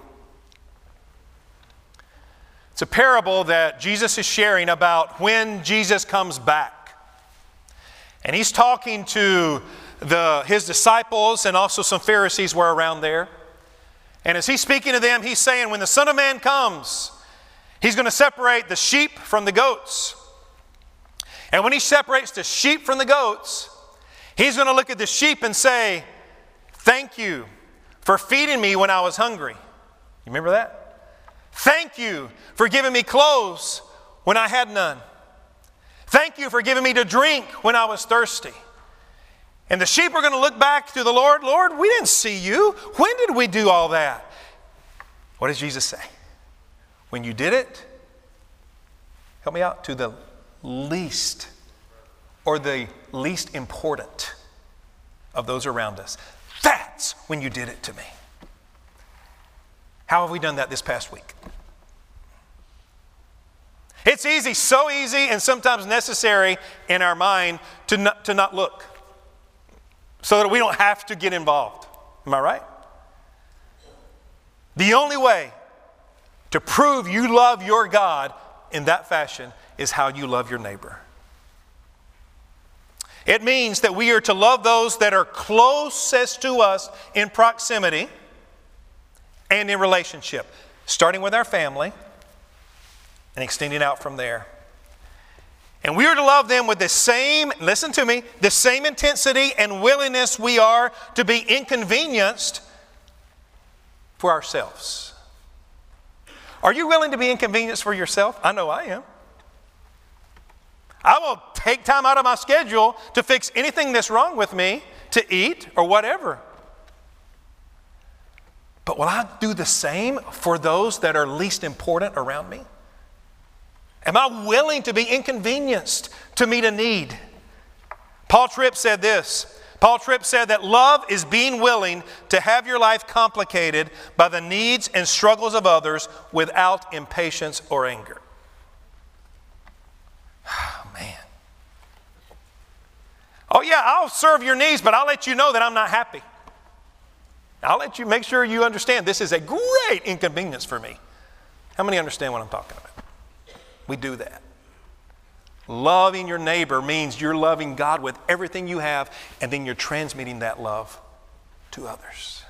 It's a parable that Jesus is sharing about when Jesus comes back. And he's talking to the, his disciples, and also some Pharisees were around there. And as he's speaking to them, he's saying, when the Son of Man comes, he's going to separate the sheep from the goats. And when he separates the sheep from the goats, he's going to look at the sheep and say, thank you for feeding me when I was hungry. You remember that? Thank you for giving me clothes when I had none. Thank you for giving me to drink when I was thirsty. And the sheep are going to look back to the Lord. Lord, we didn't see you. When did we do all that? What does Jesus say? When you did it, help me out, to the least or the least important of those around us. That's when you did it to me. How have we done that this past week? It's easy, so easy, and sometimes necessary in our mind to not, to not look, so that we don't have to get involved. Am I right? The only way to prove you love your God in that fashion is how you love your neighbor. It means that we are to love those that are closest to us in proximity and in relationship, starting with our family and extending out from there. And we are to love them with the same, listen to me, the same intensity and willingness we are to be inconvenienced for ourselves. Are you willing to be inconvenienced for yourself? I know I am. I will take time out of my schedule to fix anything that's wrong with me, to eat or whatever. But will I do the same for those that are least important around me? Am I willing to be inconvenienced to meet a need? Paul Tripp said this. Paul Tripp said that love is being willing to have your life complicated by the needs and struggles of others without impatience or anger. Oh, man. Oh, yeah, I'll serve your needs, but I'll let you know that I'm not happy. I'll let you make sure you understand this is a great inconvenience for me. How many understand what I'm talking about? We do that. Loving your neighbor means you're loving God with everything you have, and then you're transmitting that love to others.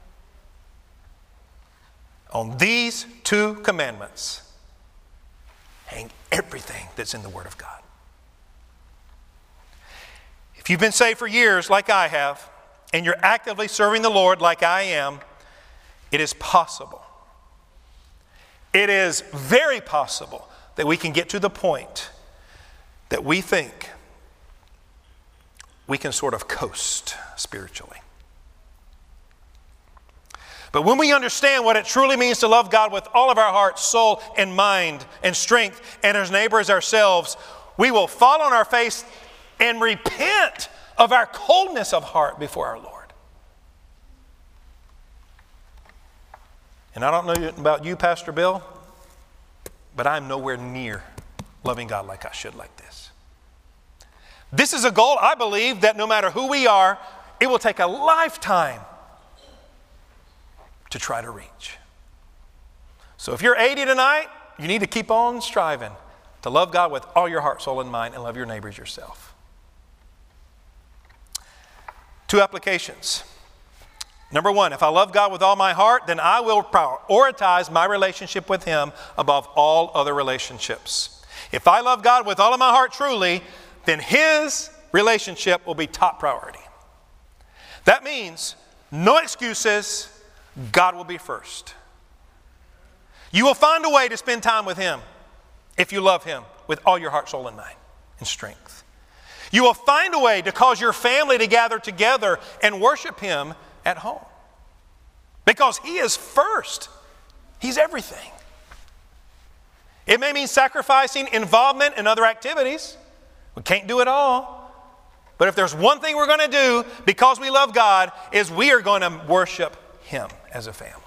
On these two commandments hang everything that's in the Word of God. If you've been saved for years like I have, and you're actively serving the Lord like I am, it is possible. It is very possible that we can get to the point that we think we can sort of coast spiritually. But when we understand what it truly means to love God with all of our heart, soul, and mind, and strength, and as neighbor as ourselves, we will fall on our face and repent of our coldness of heart before our Lord. And I don't know about you, Pastor Bill, but I'm nowhere near loving God like I should like this. This is a goal, I believe, that no matter who we are, it will take a lifetime to try to reach. So if you're eighty tonight, you need to keep on striving to love God with all your heart, soul, and mind, and love your neighbors yourself. Two applications. Number one, if I love God with all my heart, then I will prioritize my relationship with Him above all other relationships. If I love God with all of my heart truly, then His relationship will be top priority. That means no excuses, God will be first. You will find a way to spend time with Him if you love Him with all your heart, soul, and mind, and strength. You will find a way to cause your family to gather together and worship Him at home. Because He is first. He's everything. It may mean sacrificing involvement in other activities. We can't do it all. But if there's one thing we're going to do because we love God, is we are going to worship Him as a family.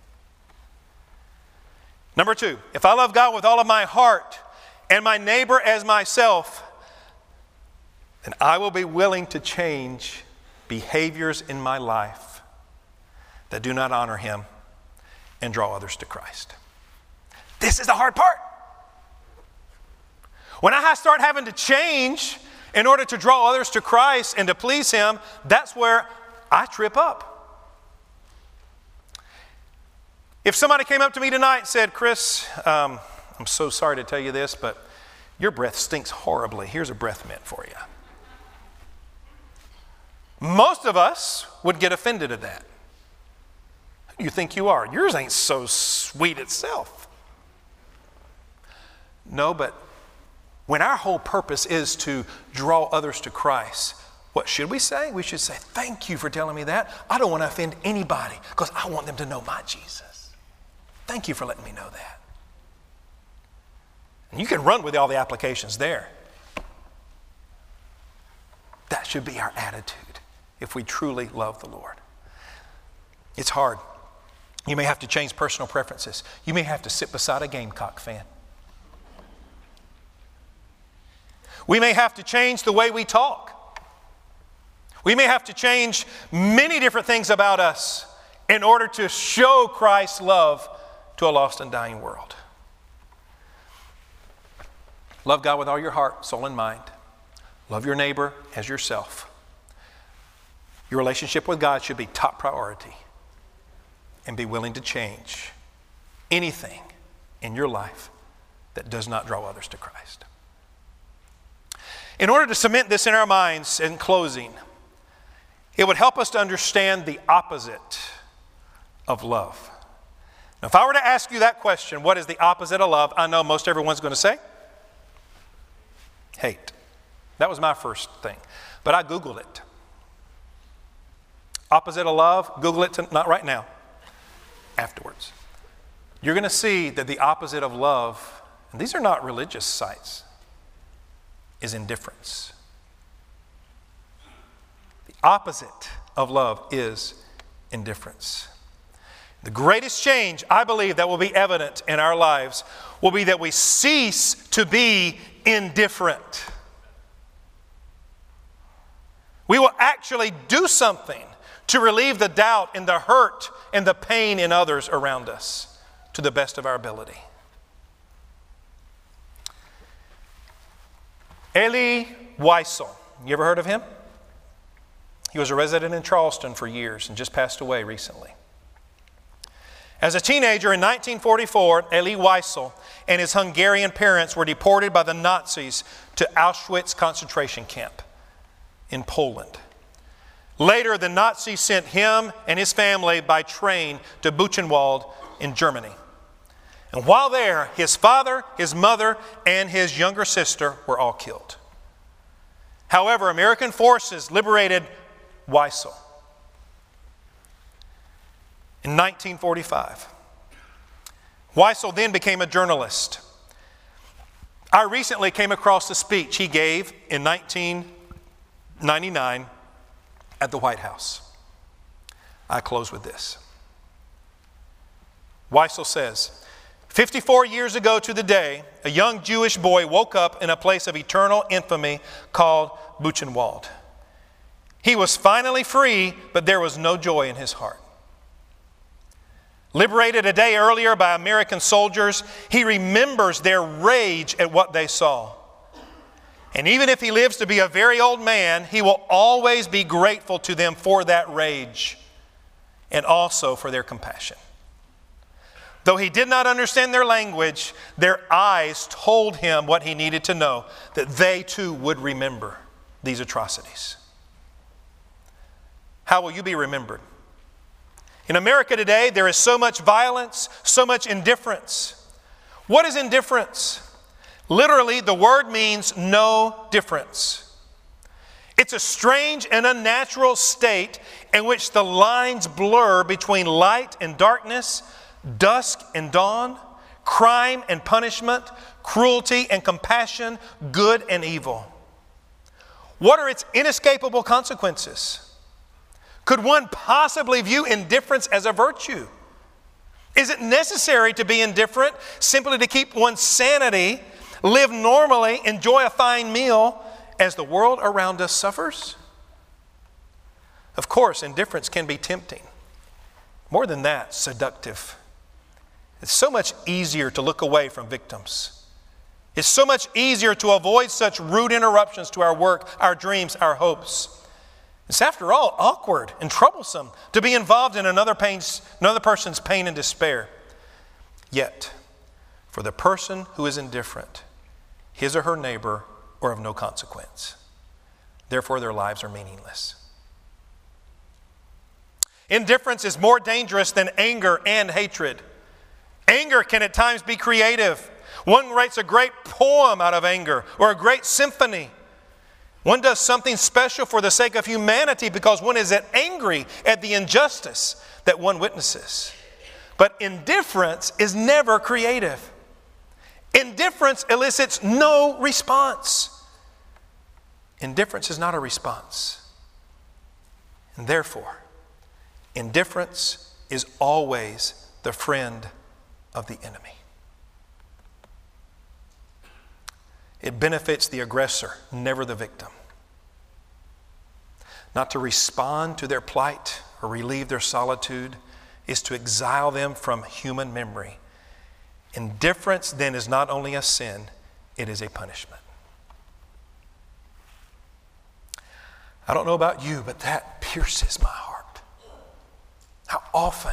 Number two, if I love God with all of my heart and my neighbor as myself, then I will be willing to change behaviors in my life that do not honor Him and draw others to Christ. This is the hard part. When I start having to change in order to draw others to Christ and to please Him, that's where I trip up. If somebody came up to me tonight and said, Chris, um, I'm so sorry to tell you this, but your breath stinks horribly. Here's a breath mint for you. Most of us would get offended at that. Who do you think you are? Yours ain't so sweet itself. No, but when our whole purpose is to draw others to Christ, what should we say? We should say, thank you for telling me that. I don't want to offend anybody because I want them to know my Jesus. Thank you for letting me know that. And you can run with all the applications there. That should be our attitude if we truly love the Lord. It's hard. You may have to change personal preferences. You may have to sit beside a Gamecock fan. We may have to change the way we talk. We may have to change many different things about us in order to show Christ's love to a lost and dying world. Love God with all your heart, soul, and mind. Love your neighbor as yourself. Your relationship with God should be top priority. And be willing to change anything in your life that does not draw others to Christ. In order to cement this in our minds in closing, it would help us to understand the opposite of love. Now, if I were to ask you that question, what is the opposite of love? I know most everyone's going to say hate. That was my first thing. But I Googled it. Opposite of love, Google it, to, not right now, afterwards. You're going to see that the opposite of love, and these are not religious sites, is indifference. The opposite of love is indifference. The greatest change, I believe, that will be evident in our lives will be that we cease to be indifferent. We will actually do something to relieve the doubt and the hurt and the pain in others around us to the best of our ability. Elie Wiesel, you ever heard of him? He was a resident in Charleston for years and just passed away recently. As a teenager in nineteen forty-four, Elie Wiesel and his Hungarian parents were deported by the Nazis to Auschwitz concentration camp in Poland. Later, the Nazis sent him and his family by train to Buchenwald in Germany. And while there, his father, his mother, and his younger sister were all killed. However, American forces liberated Wiesel in nineteen forty-five. Wiesel then became a journalist. I recently came across a speech he gave in nineteen ninety-nine at the White House. I close with this. Wiesel says, fifty-four years ago to the day, a young Jewish boy woke up in a place of eternal infamy called Buchenwald. He was finally free, but there was no joy in his heart. Liberated a day earlier by American soldiers, he remembers their rage at what they saw. And even if he lives to be a very old man, he will always be grateful to them for that rage and also for their compassion. Though he did not understand their language, their eyes told him what he needed to know, that they too would remember these atrocities. How will you be remembered? In America today, there is so much violence, so much indifference. What is indifference? Literally, the word means no difference. It's a strange and unnatural state in which the lines blur between light and darkness, dusk and dawn, crime and punishment, cruelty and compassion, good and evil. What are its inescapable consequences? Could one possibly view indifference as a virtue? Is it necessary to be indifferent simply to keep one's sanity, live normally, enjoy a fine meal as the world around us suffers? Of course, indifference can be tempting. More than that, seductive. It's so much easier to look away from victims. It's so much easier to avoid such rude interruptions to our work, our dreams, our hopes. It's, after all, awkward and troublesome to be involved in another, pain's, another person's pain and despair. Yet, for the person who is indifferent, his or her neighbor are of no consequence. Therefore, their lives are meaningless. Indifference is more dangerous than anger and hatred. Anger can at times be creative. One writes a great poem out of anger or a great symphony. One does something special for the sake of humanity because one is angry at the injustice that one witnesses. But indifference is never creative. Indifference elicits no response. Indifference is not a response. And therefore, indifference is always the friend of the enemy. It benefits the aggressor, never the victim. Not to respond to their plight or relieve their solitude is to exile them from human memory. Indifference then is not only a sin, it is a punishment. I don't know about you, but that pierces my heart. How often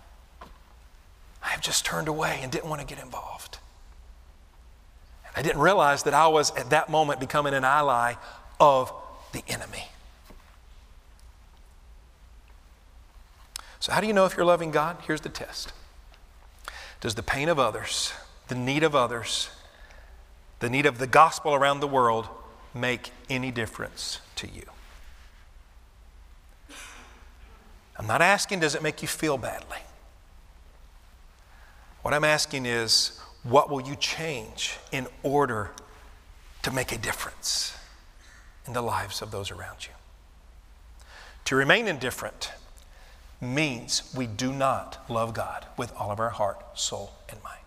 I have just turned away and didn't want to get involved. I didn't realize that I was at that moment becoming an ally of the enemy. So how do you know if you're loving God? Here's the test. Does the pain of others, the need of others, the need of the gospel around the world make any difference to you? I'm not asking, does it make you feel badly? What I'm asking is, what will you change in order to make a difference in the lives of those around you? To remain indifferent means we do not love God with all of our heart, soul, and mind.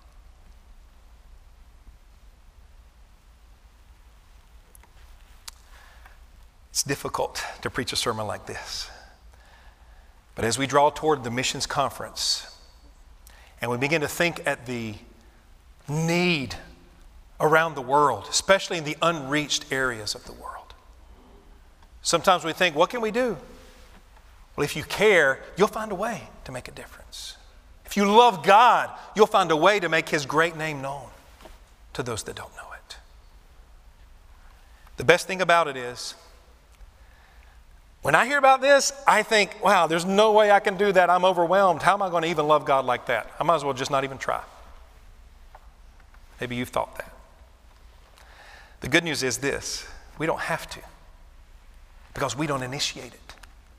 It's difficult to preach a sermon like this. But as we draw toward the missions conference and we begin to think at the need around the world, especially in the unreached areas of the world, sometimes we think, what can we do? Well, if you care, you'll find a way to make a difference. If you love God, you'll find a way to make His great name known to those that don't know it. The best thing about it is, when I hear about this, I think, wow, there's no way I can do that. I'm overwhelmed. How am I going to even love God like that? I might as well just not even try. Maybe you've thought that. The good news is this: we don't have to, because we don't initiate it.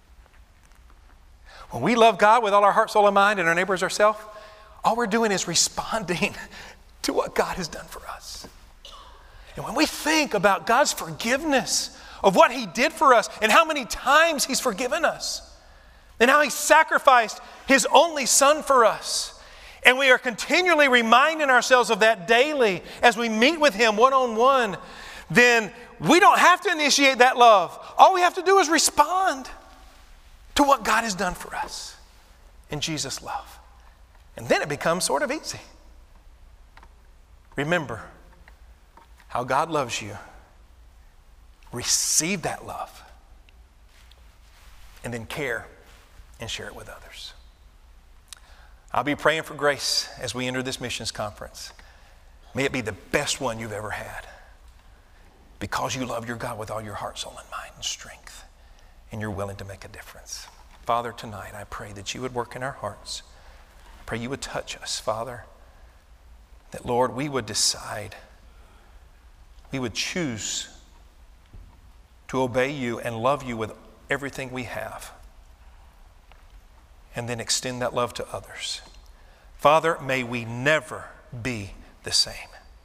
When we love God with all our heart, soul, and mind, and our neighbors ourselves, all we're doing is responding to what God has done for us. And when we think about God's forgiveness of what He did for us and how many times He's forgiven us and how He sacrificed His only Son for us, and we are continually reminding ourselves of that daily as we meet with Him one-on-one, then we don't have to initiate that love. All we have to do is respond to what God has done for us in Jesus' love. And then it becomes sort of easy. Remember how God loves you. Receive that love. And then care and share it with others. I'll be praying for grace as we enter this missions conference. May it be the best one you've ever had, because you love your God with all your heart, soul, and mind and strength, and you're willing to make a difference. Father, tonight I pray that you would work in our hearts. I pray you would touch us, Father, that, Lord, we would decide, we would choose to obey you and love you with everything we have, and then extend that love to others. Father, may we never be the same.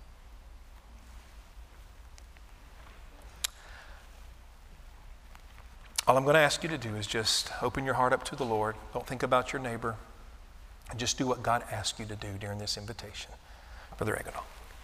All I'm going to ask you to do is just open your heart up to the Lord. Don't think about your neighbor. And just do what God asked you to do during this invitation. Brother Aguinaldo.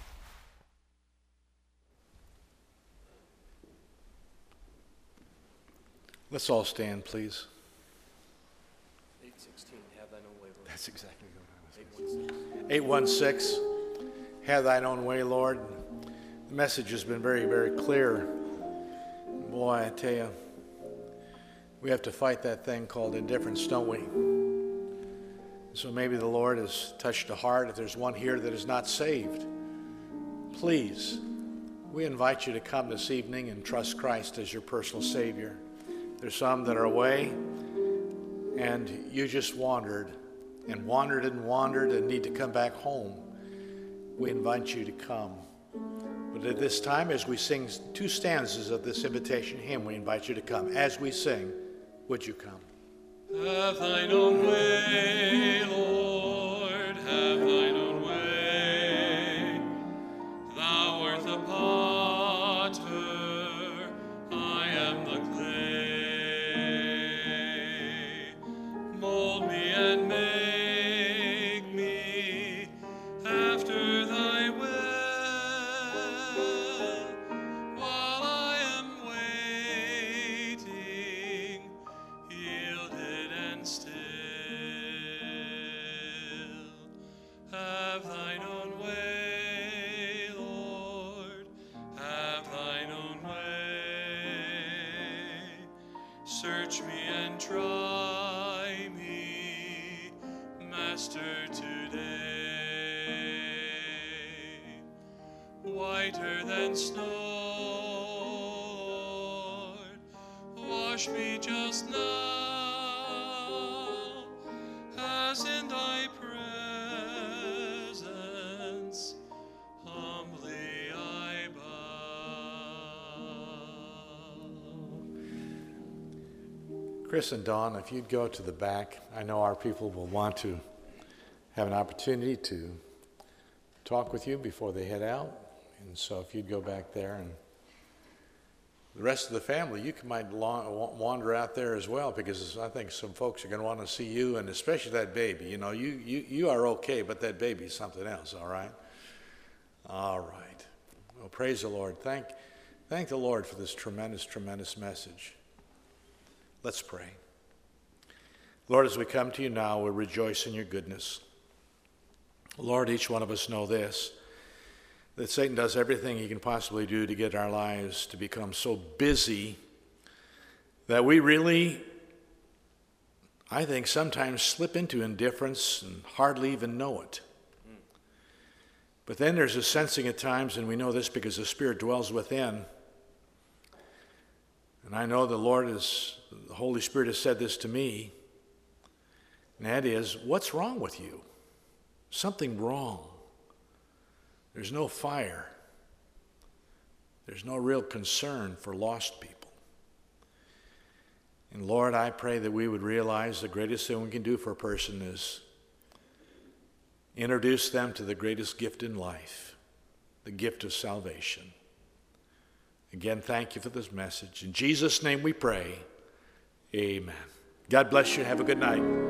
Let's all stand, please. eight sixteen, have thine own way, Lord. That's exactly what I was going to say. eight one six, have thine own way, Lord. The message has been very, very clear. Boy, I tell you, we have to fight that thing called indifference, don't we? So maybe the Lord has touched a heart. If there's one here that is not saved, please, we invite you to come this evening and trust Christ as your personal Savior. There's some that are away, and you just wandered and wandered and wandered and need to come back home. We invite you to come. But at this time, as we sing two stanzas of this invitation hymn, we invite you to come. As we sing, would you come? Have thine own way, Lord, have thine own way. Thou art the potter, I am the clay. Mold me and make me after thy will, while I am waiting, yielded and still. Have thine own way, Lord, have thine own way. Search me and try me, Master, today. Whiter than snow, Lord, wash me just now, as in thy presence humbly I bow. Chris and Dawn, if you'd go to the back, I know our people will want to have an opportunity to talk with you before they head out. And so if you'd go back there, and the rest of the family, you can, might wander out there as well, because I think some folks are going to want to see you, and especially that baby. You know, you, you, you are okay, but that baby is something else, all right? All right. Well, praise the Lord. Thank, thank the Lord for this tremendous, tremendous message. Let's pray. Lord, as we come to you now, we rejoice in your goodness. Lord, each one of us know this, that Satan does everything he can possibly do to get our lives to become so busy that we really, I think, sometimes slip into indifference and hardly even know it. But then there's a sensing at times, and we know this because the Spirit dwells within. And I know the Lord is, the Holy Spirit has said this to me, and that is, what's wrong with you? Something wrong. There's no fire. There's no real concern for lost people. And Lord, I pray that we would realize the greatest thing we can do for a person is introduce them to the greatest gift in life, the gift of salvation. Again, thank you for this message. In Jesus' name we pray, amen. God bless you. Have a good night.